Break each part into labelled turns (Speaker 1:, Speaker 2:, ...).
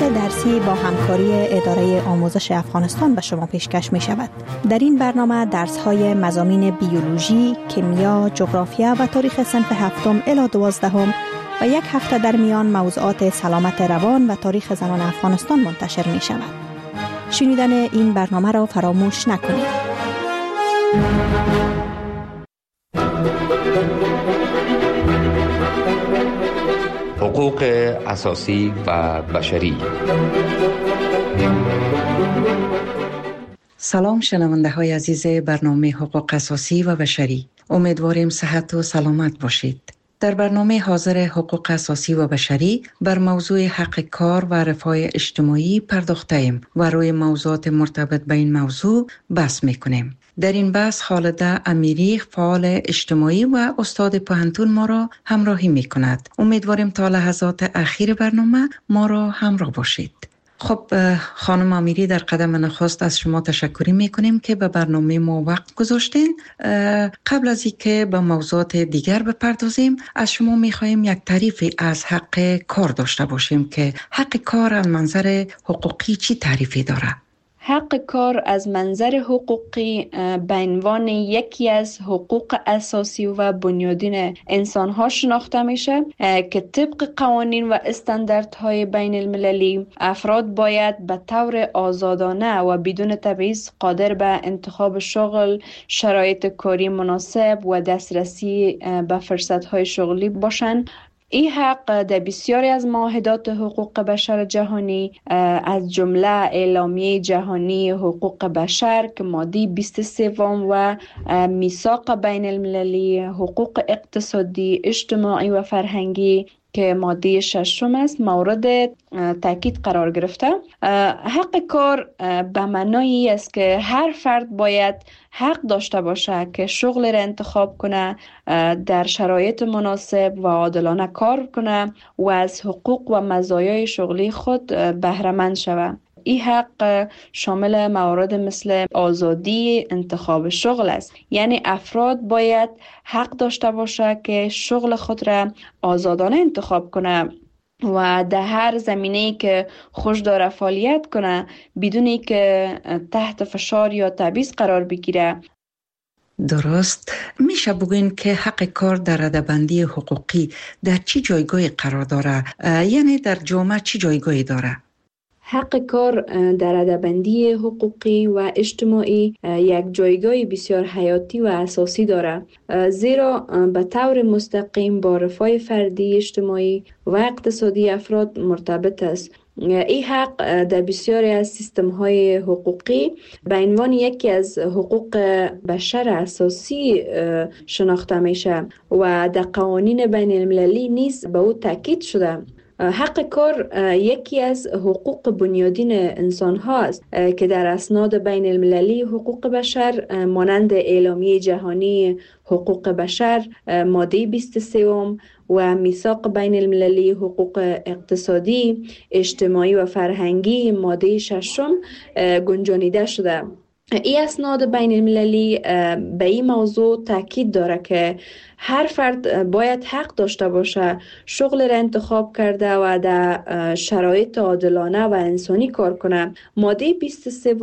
Speaker 1: درسی با همکاری اداره آموزش افغانستان به شما پیشکش می شود. در این برنامه درس‌های مضامین بیولوژی، کیمیا، جغرافیا و تاریخ صنف 7 الی 12 و یک هفته در میان موضوعات سلامت روان و تاریخ زنان افغانستان منتشر می شود. شنیدن این برنامه را فراموش نکنید.
Speaker 2: حقوق اساسی و بشری.
Speaker 3: سلام شنونده های عزیز برنامه حقوق اساسی و بشری. امیدواریم صحت و سلامت باشید. در برنامه حاضر حقوق اساسی و بشری بر موضوع حق کار و رفاه اجتماعی پرداخته‌ایم و روی موضوعات مرتبط به این موضوع بحث می‌کنیم. در این بحث خالده امیری، فعال اجتماعی و استاد پوهنتون ما را همراهی می‌کند. امیدواریم تا لحظات اخیر برنامه ما را همراه باشید. خب خانم امیری، در قدم نخست از شما تشکر میکنیم که به برنامه ما وقت گذاشتین. قبل از اینکه به موضوعات دیگر بپردازیم، از شما میخواهیم یک تعریفی از حق کار داشته باشیم که حق کار از منظر حقوقی چی تعریفی داره؟
Speaker 4: حق کار از منظر حقوقی به عنوان یکی از حقوق اساسی و بنیادین انسان‌ها شناخته میشه که طبق قوانین و استانداردهای بین المللی افراد باید به طور آزادانه و بدون تبعیض قادر به انتخاب شغل، شرایط کاری مناسب و دسترسی به فرصت‌های شغلی باشند. این حق در بسیاری از معاهدات حقوق بشر جهانی از جمله اعلامیه جهانی حقوق بشر که ماده 23 و میثاق بین المللی حقوق اقتصادی، اجتماعی و فرهنگی که ماده 6 است مورد تاکید قرار گرفته. حق کار به معنای است که هر فرد باید حق داشته باشه که شغل را انتخاب کنه، در شرایط مناسب و عادلانه کار کنه و از حقوق و مزایای شغلی خود بهره مند شود. این حق شامل موارد مثل آزادی انتخاب شغل است، یعنی افراد باید حق داشته باشه که شغل خود را آزادانه انتخاب کنه و در هر زمینه‌ای که خوش داره فعالیت کنه بدون که تحت فشار یا تبعیض قرار بگیره.
Speaker 3: درست. میشه بگوین که حق کار در رده‌بندی حقوقی در چی جایگاهی قرار داره؟ یعنی در جامعه چی جایگاهی داره؟
Speaker 4: حق کار در رده‌بندی حقوقی و اجتماعی یک جایگاه بسیار حیاتی و اساسی دارد، زیرا به طور مستقیم با رفاه فردی، اجتماعی و اقتصادی افراد مرتبط است. این حق در بسیاری از سیستم‌های حقوقی به عنوان یکی از حقوق بشر اساسی شناخته میشه و در قوانین بین المللی نیز به او تاکید شده. حق کار یکی از حقوق بنیادین انسان ها است که در اسناد بین المللی حقوق بشر مانند اعلامیه جهانی حقوق بشر ماده 23 و میثاق بین المللی حقوق اقتصادی، اجتماعی و فرهنگی ماده 6 گنجانیده شده. این اسناد بین المللی به این موضوع تاکید داره که هر فرد باید حق داشته باشه شغل را انتخاب کرده و در شرایط عادلانه و انسانی کار کنه. ماده 23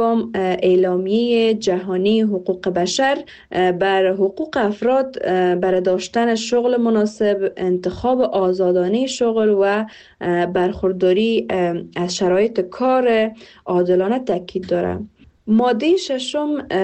Speaker 4: اعلامیه جهانی حقوق بشر بر حقوق افراد برای داشتن شغل مناسب، انتخاب آزادانه شغل و برخورداری از شرایط کار عادلانه تاکید داره. ماده 6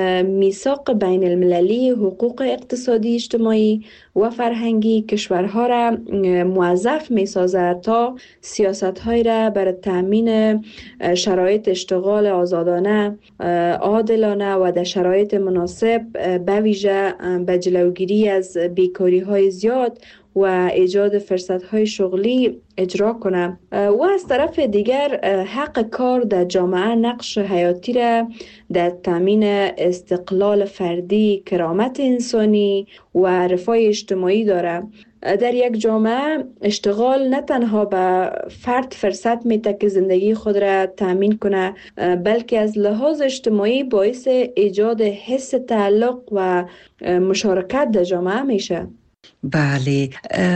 Speaker 4: میثاق بین المللی حقوق اقتصادی، اجتماعی و فرهنگی کشورها را موظف می سازد تا سیاست‌های را برای تأمین شرایط اشتغال آزادانه، عادلانه و در شرایط مناسب به ویژه به جلوگیری از بیکاری‌های زیاد و ایجاد فرصت‌های شغلی اجرا کنه. و از طرف دیگر حق کار در جامعه نقش حیاتی را در تامین استقلال فردی، کرامت انسانی و رفاه اجتماعی داره. در یک جامعه اشتغال نه تنها به فرد فرصت میده که زندگی خود را تامین کنه، بلکه از لحاظ اجتماعی باعث ایجاد حس تعلق و مشارکت در جامعه میشه.
Speaker 3: بله،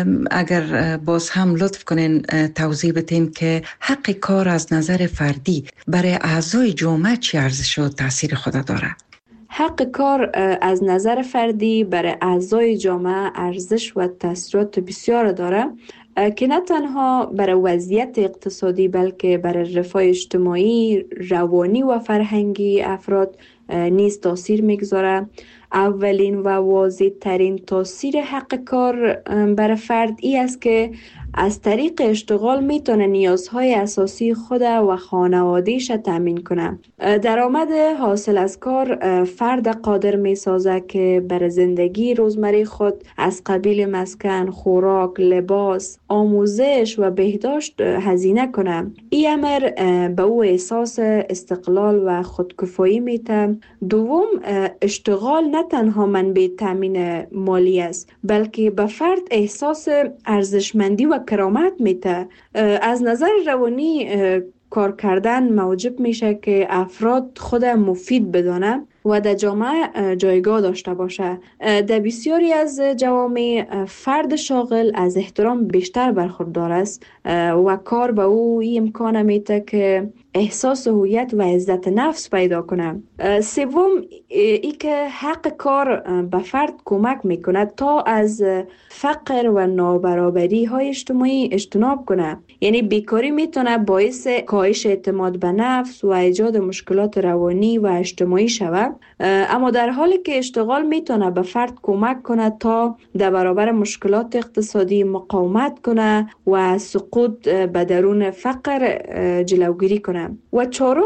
Speaker 3: اگر باز هم لطف کنین توضیح بدین که حق کار از نظر فردی برای اعضای جامعه چه ارزش و تاثیر خود داره؟
Speaker 4: حق کار از نظر فردی برای اعضای جامعه ارزش و تاثیرات بسیار داره که نه تنها برای وضعیت اقتصادی بلکه برای رفاه اجتماعی، روانی و فرهنگی افراد نیز تاثیر میگذاره. اولین و واضح ترین تاثیر حق کار برای فرد ای است که از طریق اشتغال میتونه نیازهای اساسی خود و خانوادهش تامین کنه. درآمد حاصل از کار فرد قادر میسازه که برای زندگی روزمره خود از قبیل مسکن، خوراک، لباس، آموزش و بهداشت هزینه کنه. این امر به او احساس استقلال و خودکفایی میده. دوم، اشتغال نه تنها منبع تامین مالی است بلکه به فرد احساس ارزشمندی و کرامت میده. از نظر روانی کار کردن موجب میشه که افراد خود مفید بدانه و در جامعه جایگاه داشته باشه. در بسیاری از جوامع فرد شاغل از احترام بیشتر برخوردار است و کار به او این امکان میده که احساس هویت و عزت نفس پیدا کنه. سوم، ای که حق کار به فرد کمک میکنه تا از فقر و نابرابری های اجتماعی اجتناب کنه. یعنی بیکاری میتونه باعث کاهش اعتماد به نفس و ایجاد مشکلات روانی و اجتماعی شود، اما در حالی که اشتغال میتونه به فرد کمک کنه تا در برابر مشکلات اقتصادی مقاومت کنه و سقوط به درون فقر جلوگیری کنه. و چهارم،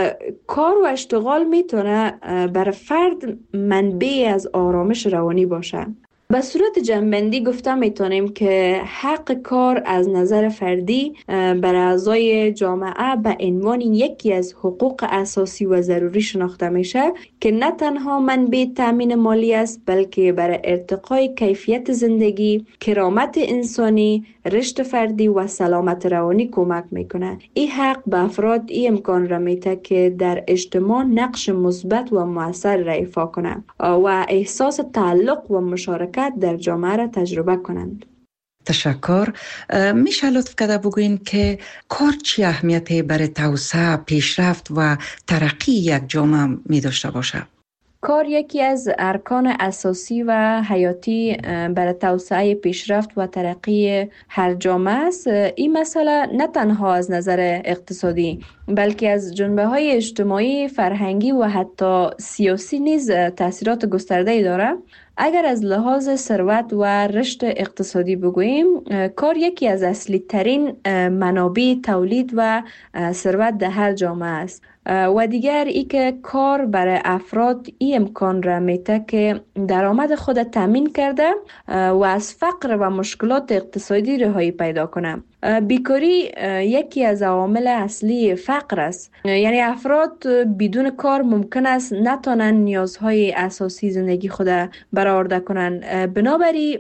Speaker 4: کار و اشتغال میتونه برای فرد منبع از آرامش روانی باشه. به صورت جمع‌بندی گفته میتونیم که حق کار از نظر فردی برای اعضای جامعه به عنوان یکی از حقوق اساسی و ضروری شناخته میشه که نه تنها منبع تامین مالی است بلکه برای ارتقای کیفیت زندگی، کرامت انسانی، رشد فردی و سلامت روانی کمک میکنه. این حق به افراد این امکان را میده که در اجتماع نقش مثبت و مؤثر را ایفا کنند و احساس تعلق و مشارکت در جامعه را تجربه کنند.
Speaker 3: تشکر. میشه لطف کرده بگوین که کار چی اهمیتی برای توسعه، پیشرفت و ترقی یک جامعه می داشته باشه؟
Speaker 4: کار یکی از ارکان اساسی و حیاتی برای توسعه، پیشرفت و ترقی هر جامعه است. این مسئله نه تنها از نظر اقتصادی بلکه از جنبه‌های اجتماعی، فرهنگی و حتی سیاسی نیز تأثیرات گسترده‌ای دارد. اگر از لحاظ ثروت و رشد اقتصادی بگوییم، کار یکی از اصلی ترین منابع تولید و ثروت در هر جامعه است. و دیگر ای که کار برای افراد این امکان را میده که درآمد خود تامین کرده و از فقر و مشکلات اقتصادی رهایی پیدا کنه. بیکاری یکی از عوامل اصلی فقر است. یعنی افراد بدون کار ممکن است نتوانند نیازهای اساسی زندگی خود برآورده کنند. بنابراین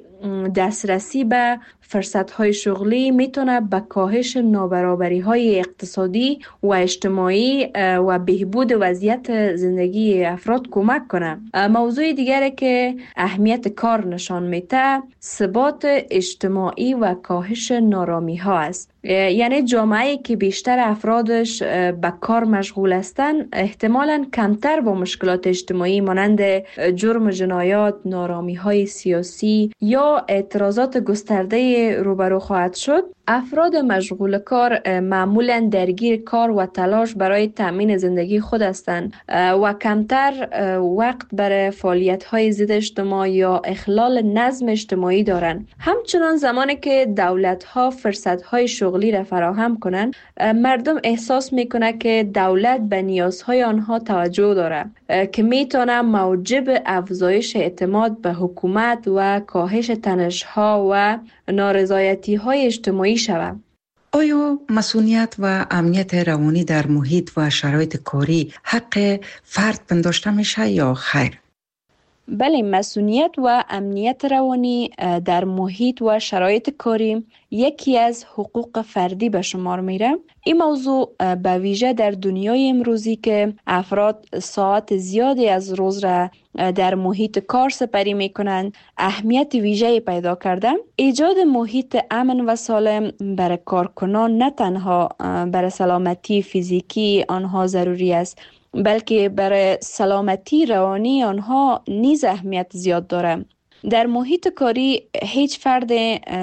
Speaker 4: دسترسی به فرصت‌های شغلی میتونه به کاهش نابرابری‌های اقتصادی و اجتماعی و بهبود وضعیت زندگی افراد کمک کنه. موضوع دیگری که اهمیت کار نشان میده ثبات اجتماعی و کاهش نارامی‌ها است. یعنی جامعه‌ای که بیشتر افرادش به کار مشغول هستند احتمالاً کمتر با مشکلات اجتماعی مانند جرم و جنایات، نارامی‌های سیاسی یا اعتراضات گسترده روبرو خواهد شد. افراد مشغول کار معمولاً درگیر کار و تلاش برای تامین زندگی خود هستند و کمتر وقت برای فعالیت‌های ضد اجتماع یا اخلال نظم اجتماعی دارند. همچنان زمانی که دولت‌ها فرصت‌های شغلی را فراهم کنند، مردم احساس می‌کنند که دولت به نیازهای آنها توجه دارد که می‌تواند موجب افزایش اعتماد به حکومت و کاهش تنش‌ها و نارضایتی‌های اجتماعی شود.
Speaker 3: آیا مسئولیت و امنیت روانی در محیط و شرایط کاری حق فرد پنداشته میشه یا خیر؟
Speaker 4: بله، مسئولیت و امنیت روانی در محیط و شرایط کاری یکی از حقوق فردی به شمار میره. این موضوع به ویژه در دنیای امروزی که افراد ساعت زیادی از روز را در محیط کار سپری میکنند اهمیت ویژه‌ای پیدا کرده. ایجاد محیط امن و سالم برای کارکنان نه تنها برای سلامتی فیزیکی آنها ضروری است، بلکه برای سلامتی روانی آنها نیز اهمیت زیاد دارد. در محیط کاری هیچ فرد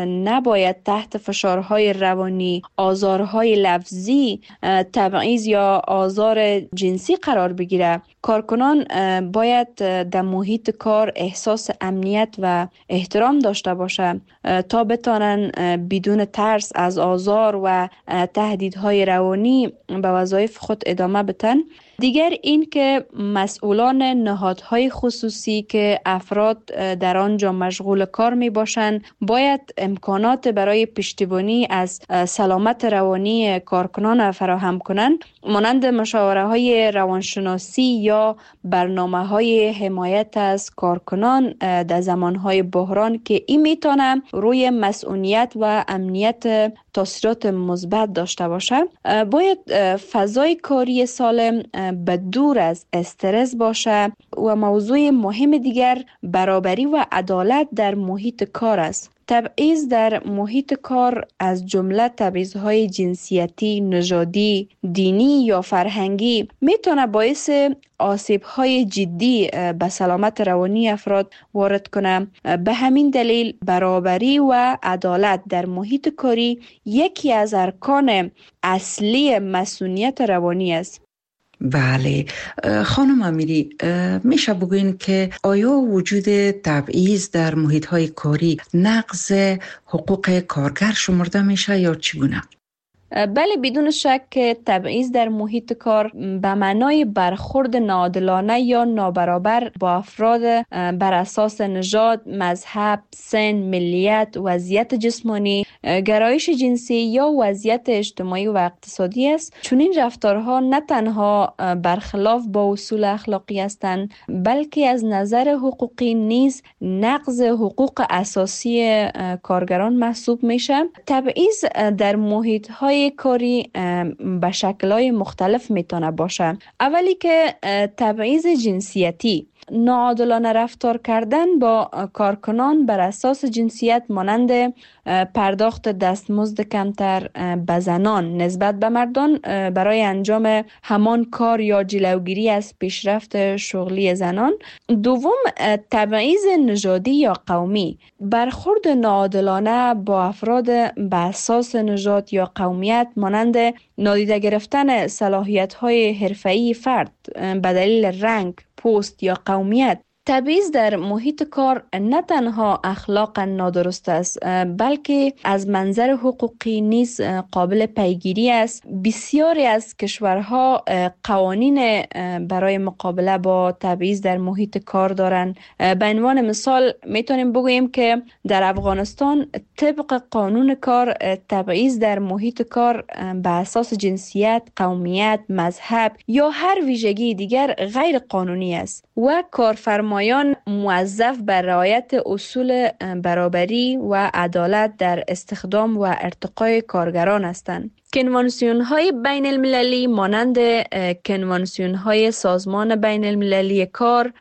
Speaker 4: نباید تحت فشارهای روانی، آزارهای لفظی، تبعیض یا آزار جنسی قرار بگیرد. کارکنان باید در محیط کار احساس امنیت و احترام داشته باشند تا بتوانند بدون ترس از آزار و تهدیدهای روانی به وظایف خود ادامه بدن. دیگر این که مسئولان نهادهای خصوصی که افراد در آنجا مشغول کار می باشند باید امکانات برای پشتیبانی از سلامت روانی کارکنان فراهم کنند، مانند مشاوره های روانشناسی یا برنامه های حمایت از کارکنان در زمان های بحران که این میتونه روی مسئولیت و امنیت تاثیرات مثبت داشته باشد. باید فضای کاری سالم به دور از استرس باشه و موضوع مهم دیگر برابری و عدالت در محیط کار است. تبعیض در محیط کار از جمله تبعیض‌های جنسیتی، نژادی، دینی یا فرهنگی میتونه باعث آسیب‌های جدی به سلامت روانی افراد وارد کنه. به همین دلیل برابری و عدالت در محیط کاری یکی از ارکان اصلی مسئولیت روانی است.
Speaker 3: بله خانم امیری، میشه بگوین که آیا وجود تبعیض در محیط‌های کاری نقض حقوق کارگر شمرده میشه یا چگونه؟
Speaker 4: بله، بدون شک تبعیض در محیط کار به معنای برخورد ناعادلانه یا نابرابر با افراد بر اساس نژاد، مذهب، سن، ملیت، وضعیت جسمانی، گرایش جنسی یا وضعیت اجتماعی و اقتصادی است. چون این رفتارها نه تنها برخلاف با اصول اخلاقی هستند، بلکه از نظر حقوقی نیز نقض حقوق اساسی کارگران محسوب میشه. تبعیض در محیط‌های کاری به شکل‌های مختلف میتونه باشه. اولی که تبعیض جنسیتی، ناعادلانه رفتار کردن با کارکنان بر اساس جنسیت مانند پرداخت دستمزد کمتر به زنان نسبت به مردان برای انجام همان کار یا جلوگیری از پیشرفت شغلی زنان. دوم، تبعیض نژادی یا قومی، برخورد ناعادلانه با افراد به اساس نژاد یا قومیت مانند نادیده گرفتن صلاحیت‌های حرفه‌ای فرد به دلیل رنگ، پوست یا قومیت. تبعیض در محیط کار نه تنها اخلاقا نادرست است، بلکه از منظر حقوقی نیز قابل پیگیری است. بسیاری از کشورها قوانین برای مقابله با تبعیض در محیط کار دارند. به عنوان مثال میتونیم بگوییم که در افغانستان طبق قانون کار تبعیض در محیط کار به اساس جنسیت، قومیت، مذهب یا هر ویژگی دیگر غیر قانونی است و کارفرمایان موظف بر رعایت اصول برابری و عدالت در استخدام و ارتقای کارگران هستند. کنوانسیون‌های بین المللی مانند کنوانسیون‌های سازمان بین المللی کار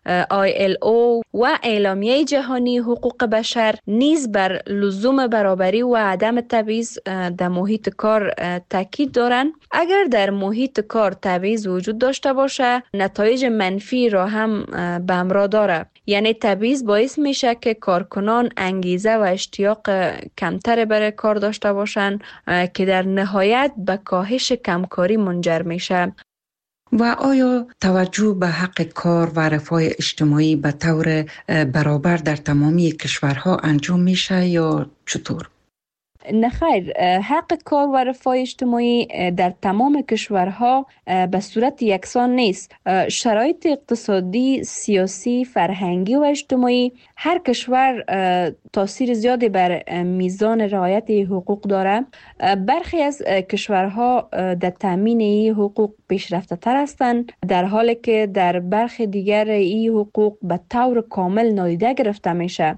Speaker 4: ILO و اعلامیه جهانی حقوق بشر نیز بر لزوم برابری و عدم تبعیض در محیط کار تاکید دارند. اگر در محیط کار تبعیض وجود داشته باشه، نتایج منفی را هم به همراه داره. یعنی تبعیض باعث میشه که کارکنان انگیزه و اشتیاق کمتر برای کار داشته باشند که در نهایت به کاهش کمکاری منجر میشه.
Speaker 3: و آیا توجه به حق کار و رفاه اجتماعی به طور برابر در تمامی کشورها انجام میشه یا چطور؟
Speaker 4: نخیر، حق کار و رفاه اجتماعی در تمام کشورها به صورت یکسان نیست. شرایط اقتصادی، سیاسی، فرهنگی و اجتماعی هر کشور تاثیر زیادی بر میزان رعایت حقوق دارد. برخی از کشورها در تامین این حقوق پیشرفته تر هستند، در حالی که در برخی دیگر این حقوق به طور کامل نادیده گرفته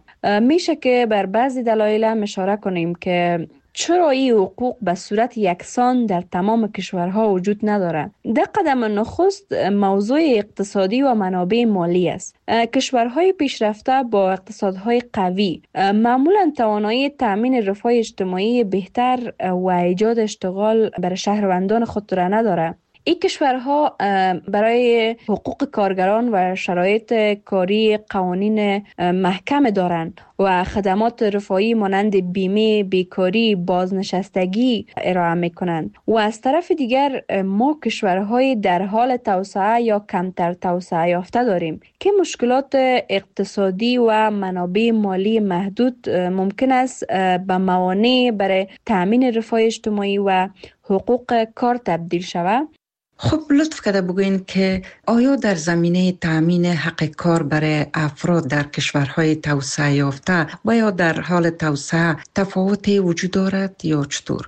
Speaker 4: میشه که بر بعضی دلایل اشاره کنیم که چرا این حقوق به صورت یکسان در تمام کشورها وجود ندارد. در قدم نخست موضوع اقتصادی و منابع مالی است. کشورهای پیشرفته با اقتصادهای قوی معمولا توانایی تامین رفاه اجتماعی بهتر و ایجاد اشتغال برای شهروندان خود را ندارد. این کشورها برای حقوق کارگران و شرایط کاری قوانین محکم دارند و خدمات رفاهی مانند بیمه، بیکاری، بازنشستگی ارائه میکنند. و از طرف دیگر ما کشورهای در حال توسعه یا کمتر توسعه یافته داریم که مشکلات اقتصادی و منابع مالی محدود ممکن است به موانع برای تأمین رفاه اجتماعی و حقوق کار تبدیل شود.
Speaker 3: خب لطف کرده بگوین که آیا در زمینه تأمین حق کار برای افراد در کشورهای توسعه یافته و یا در حال توسعه تفاوتی وجود دارد یا چطور؟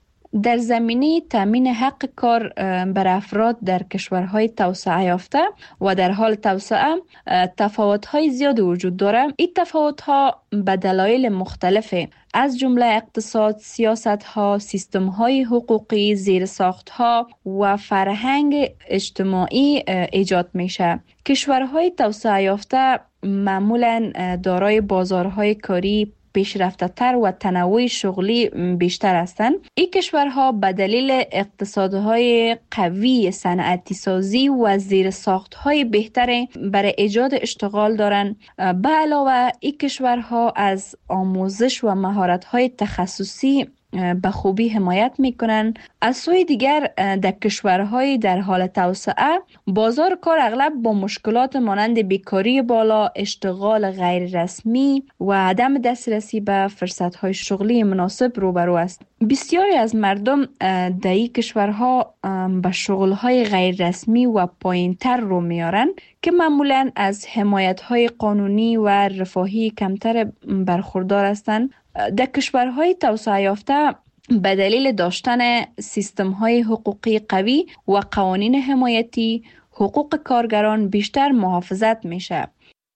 Speaker 4: در زمینه تامین حق کار بر افراد در کشورهای توسعه یافته و در حال توسعه تفاوت‌های زیاد وجود دارد. این تفاوت‌ها به دلایل مختلفه، از جمله اقتصاد، سیاست‌ها، سیستم‌های حقوقی، زیرساخت‌ها و فرهنگ اجتماعی ایجاد میشه. کشورهای توسعه یافته معمولاً دارای بازارهای کاری پیشرفته تر و تنوع شغلی بیشتر هستند. این کشورها به دلیل اقتصادهای قوی، صنعتی سازی و زیرساختهای بهتر برای ایجاد اشتغال دارند. به علاوه این کشورها از آموزش و مهارت‌های تخصصی به خوبی حمایت میکنن. از سوی دیگر در کشورهای در حال توسعه بازار کار اغلب با مشکلات مانند بیکاری بالا، اشتغال غیر رسمی و عدم دسترسی به فرصتهای شغلی مناسب روبرو است. بسیاری از مردم در این کشورها به شغلهای غیر رسمی و پایینتر رو میارن که معمولاً از حمایتهای قانونی و رفاهی کمتر برخوردار هستند. در کشورهای توسعه یافته به دلیل داشتن سیستم‌های حقوقی قوی و قوانین حمایتی، حقوق کارگران بیشتر محافظت میشه.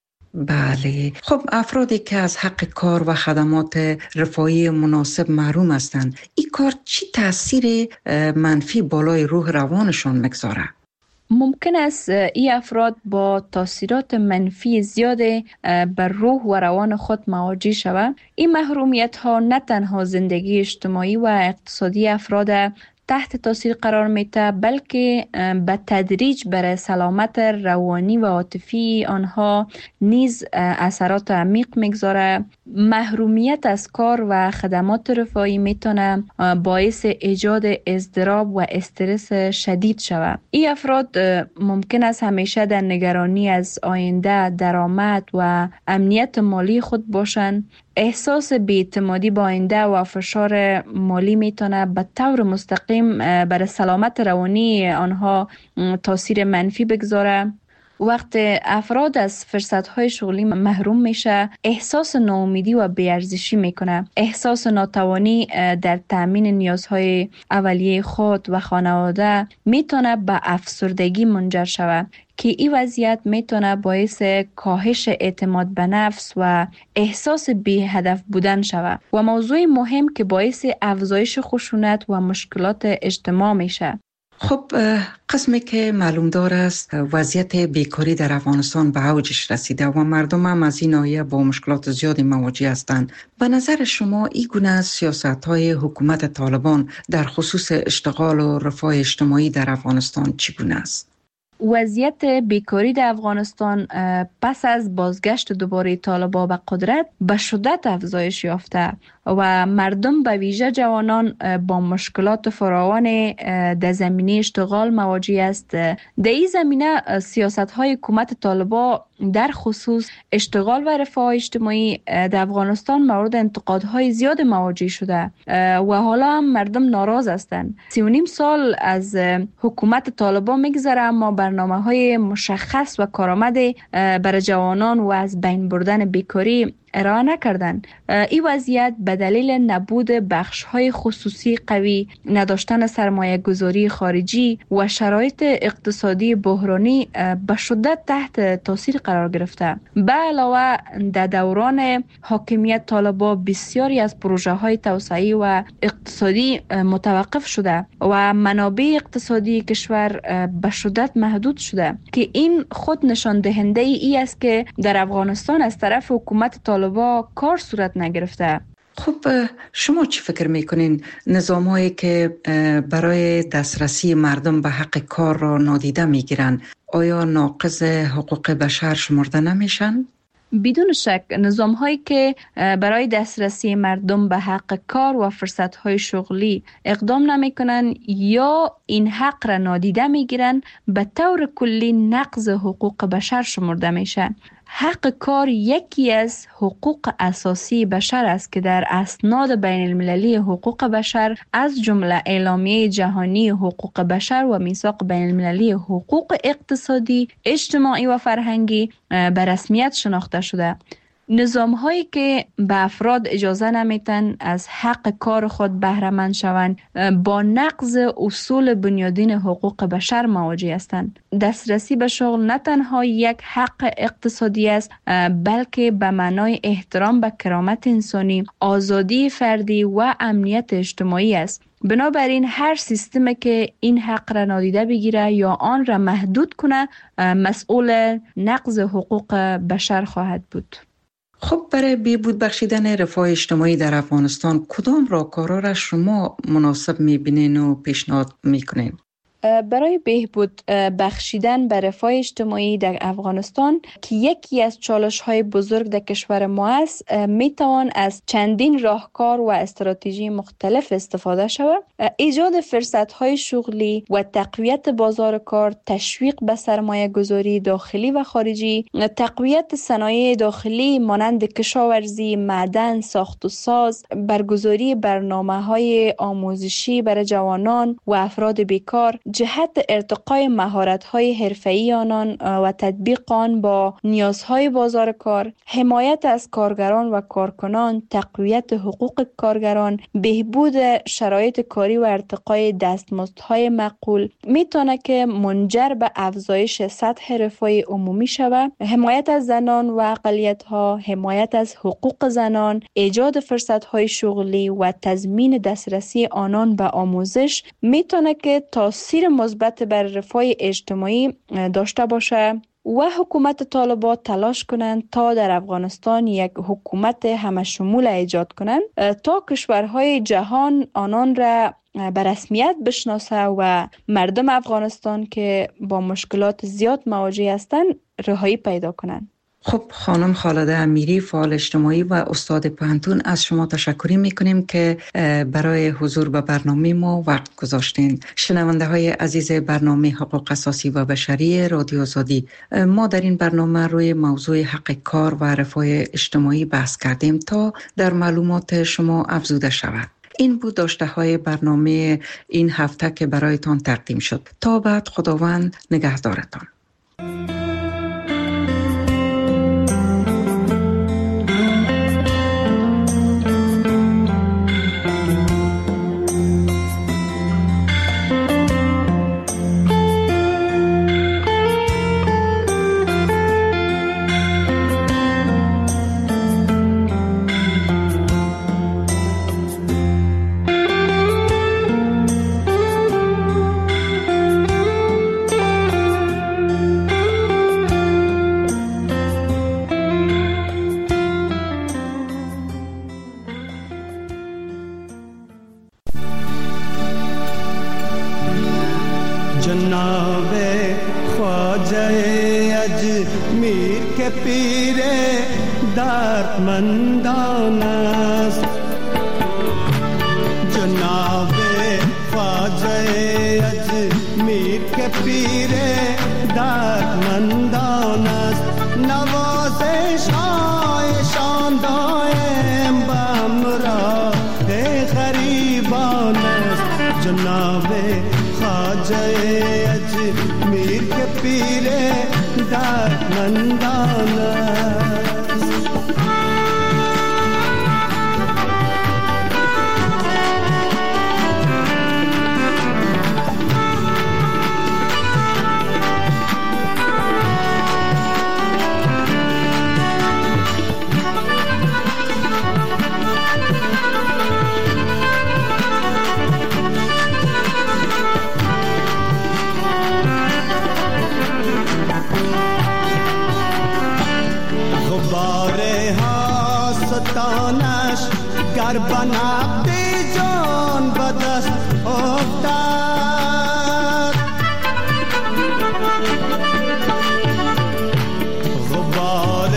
Speaker 3: بله، خب افرادی که از حق کار و خدمات رفاهی مناسب محروم هستند، این کار چی تاثیر منفی بالای روح روانشان میگذاره؟
Speaker 4: ممکن است این افراد با تاثیرات منفی زیاد بر روح و روان خود مواجه شوند. این محرومیت ها نه تنها زندگی اجتماعی و اقتصادی افراد تحت تاثیر قرار میده، بلکه به تدریج بر سلامت روانی و عاطفی آنها نیز اثرات عمیق میگذاره. محرومیت از کار و خدمات رفاهی میتونه باعث ایجاد اضطراب و استرس شدید شود. این افراد ممکن است همیشه در نگرانی از آینده، درآمد و امنیت مالی خود باشند. احساس بی‌اعتمادی با آینده و فشار مالی میتونه به طور مستقیم بر سلامت روانی آنها تاثیر منفی بگذاره. وقت افراد از فرصت‌های شغلی محروم میشه، احساس ناامیدی و بی‌ارزشی میکنه. احساس ناتوانی در تامین نیازهای اولیه خود و خانواده میتونه به افسردگی منجر شود که این وضعیت میتونه باعث کاهش اعتماد به نفس و احساس بی هدف بودن شود و موضوع مهم که باعث افزایش خشونت و مشکلات اجتماع میشه.
Speaker 3: خب قسمی که معلوم دار است وضعیت بیکاری در افغانستان به اوجش رسیده و مردم هم از این ناحیه با مشکلات زیادی مواجه هستند. به نظر شما این گونه سیاست‌های حکومت طالبان در خصوص اشتغال و رفاه اجتماعی در افغانستان چگونه است؟
Speaker 4: وضعیت بیکاری در افغانستان پس از بازگشت دوباره طالبان به قدرت به شدت افزایش یافته و مردم به ویژه جوانان با مشکلات فراوان در زمینه اشتغال مواجه است. در این زمینه سیاست‌های حکومت طالبان در خصوص اشتغال و رفاه اجتماعی در افغانستان مورد انتقادهای زیاد مواجه شده و حالا هم مردم ناراض هستند. 3.5 سال از حکومت طالبان میگذره اما برنامه‌های مشخص و کارآمد برای جوانان و از بین بردن بیکاری ارائه نکردند. این وضعیت به دلیل نبود بخش‌های خصوصی قوی، نداشتن سرمایه گذاری خارجی و شرایط اقتصادی بحرانی به شدت تحت تاثیر قرار گرفته. به علاوه در دوران حاکمیت طالبان بسیاری از پروژه‌های توسعه‌ای و اقتصادی متوقف شده و منابع اقتصادی کشور به شدت محدود شده که این خود نشان دهنده ای است که در افغانستان از طرف حکومت طالبان کار صورت نگرفته.
Speaker 3: خب شما چی فکر میکنین نظام‌هایی که برای دسترسی مردم به حق کار را نادیده میگیرن آیا ناقض حقوق بشر شمرده نمیشن؟
Speaker 4: بدون شک نظام‌هایی که برای دسترسی مردم به حق کار و فرصت‌های شغلی اقدام نمی‌کنند یا این حق را نادیده می‌گیرند به طور کلی نقض حقوق بشر شمرده میشه. حق کار یکی از حقوق اساسی بشر است که در اسناد بین المللی حقوق بشر از جمله اعلامیه جهانی حقوق بشر و میثاق بین المللی حقوق اقتصادی، اجتماعی و فرهنگی به رسمیت شناخته شده. نظام هایی که به افراد اجازه نمیتن از حق کار خود بهره مند شوند با نقض اصول بنیادین حقوق بشر مواجه هستند. دسترسی به شغل نه تنها یک حق اقتصادی است بلکه به معنای احترام به کرامت انسانی، آزادی فردی و امنیت اجتماعی است. بنابراین هر سیستمی که این حق را نادیده بگیره یا آن را محدود کنه مسئول نقض حقوق بشر خواهد بود.
Speaker 3: خب برای بهبود بخشیدن رفاه اجتماعی در افغانستان کدام راهکارها را شما مناسب می‌بینین و پیشنهاد می‌کنین؟
Speaker 4: برای بهبود بخشیدن به رفاه اجتماعی در افغانستان که یکی از چالش‌های بزرگ در کشور ما است، میتوان از چندین راهکار و استراتژی مختلف استفاده شود. ایجاد فرصت‌های شغلی و تقویت بازار کار، تشویق به سرمایه گذاری داخلی و خارجی، تقویت صنایع داخلی مانند کشاورزی، معدن، ساخت و ساز، برگزاری برنامه‌های آموزشی برای جوانان و افراد بیکار، جهت ارتقای مهارت‌های حرفه‌ای آنان و تطبیق آن با نیازهای بازار کار، حمایت از کارگران و کارکنان، تقویت حقوق کارگران، بهبود شرایط کاری و ارتقای دستمزدهای معقول میتونه که منجر به افزایش سطح رفاه عمومی شود. حمایت از زنان و اقلیت‌ها، حمایت از حقوق زنان، ایجاد فرصت‌های شغلی و تضمین دسترسی آنان به آموزش میتونه که تاثیر مثبت بر رفاه اجتماعی داشته باشه و حکومت طالبان تلاش کنند تا در افغانستان یک حکومت همه شمول ایجاد کنند تا کشورهای جهان آنان را به رسمیت بشناسه و مردم افغانستان که با مشکلات زیاد مواجه هستند رهایی پیدا کنند.
Speaker 3: خب خانم خالده امیری، فعال اجتماعی و استاد پوهنتون، از شما تشکر میکنیم که برای حضور به برنامه ما وقت گذاشتین. شنونده های عزیز برنامه حقوق اساسی و بشری رادیو آزادی، ما در این برنامه روی موضوع حق کار و رفاه اجتماعی بحث کردیم تا در معلومات شما افزوده شود. این بود داشته های برنامه این هفته که برایتان تقدیم شد. تا بعد، خداوند نگهدارتان.
Speaker 5: نبض جان به دست افتاد. غبار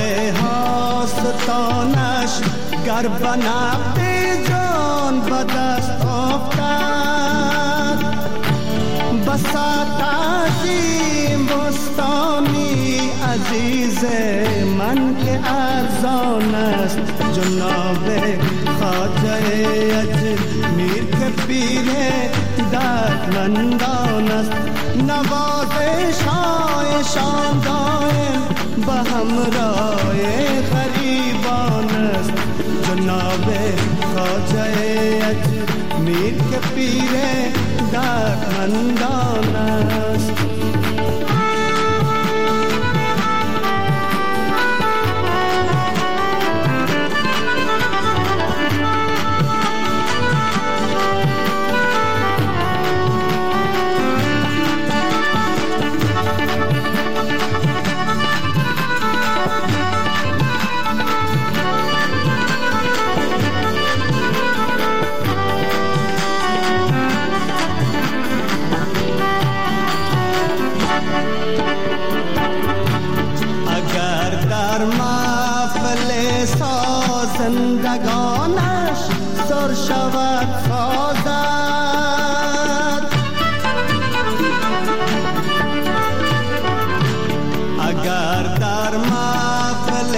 Speaker 5: هاستانش گر به نبض جان به دست افتاد. بساط عظیم بستانی عزیز من که ارزان است، جناب خواجه اجمیر که پیر دردمندان است. نوازش هایشان دائم به همراه غریبان است، جناب خواجه اجمیر که پیر دردمندان است. زندگانش سر شود سازد، اگر در محفل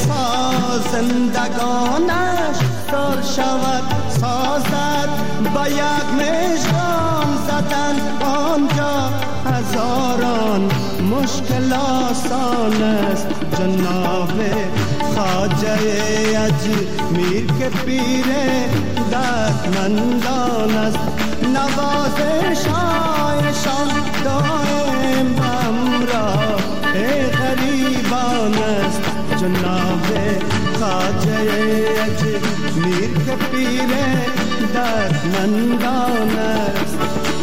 Speaker 5: زندگانش سر شود سازد. با یک مژگان زدن آنجا هزاران مشکل آسان است، جناب خواجه اجمیر که پیر دردمندان است. نوازش هایشان دائم به همراه غریبان است، جناب خواجه اجمیر که پیر دردمندان است.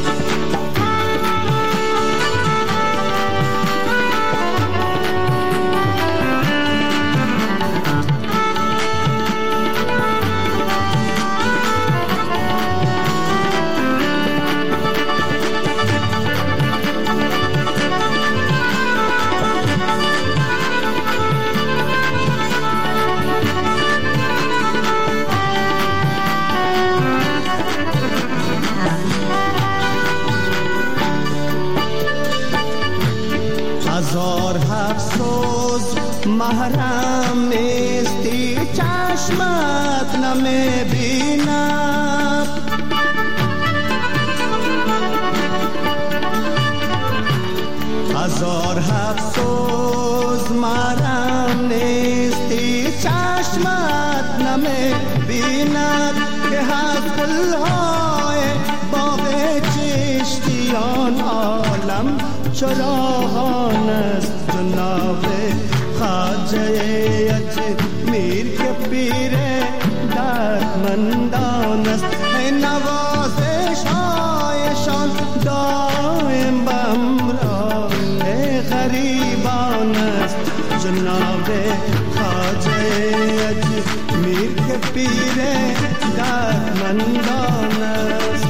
Speaker 5: محرم نیستی چشمت نمیبیند، هزار افسوس محرم نیستی چشمت نمیبیند، که از گلهای باغ چشتیان عالم چراغان است، جناب خواجه اجمیر که پیر دردمندان است. نوازش هایشان دائم به همراه غریبان است، جناب خواجه اجمیر که پیر دردمندان است.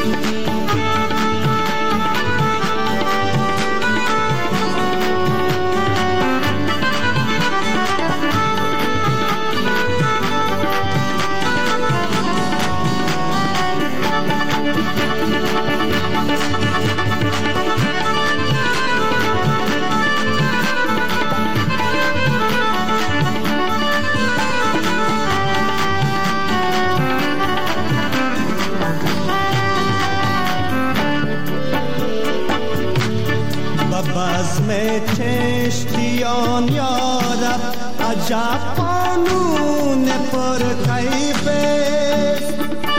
Speaker 5: بزم چشتیان یارب عجب قانون پر کیف است،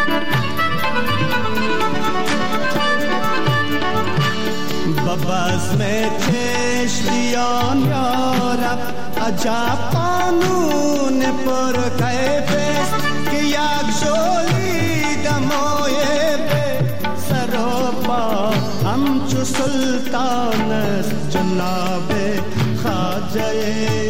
Speaker 5: بزم چشتیان یارب عجب قانون پر کیف است، که یک شولی دمای سر و پا همچو سلطان است، جناب خواجه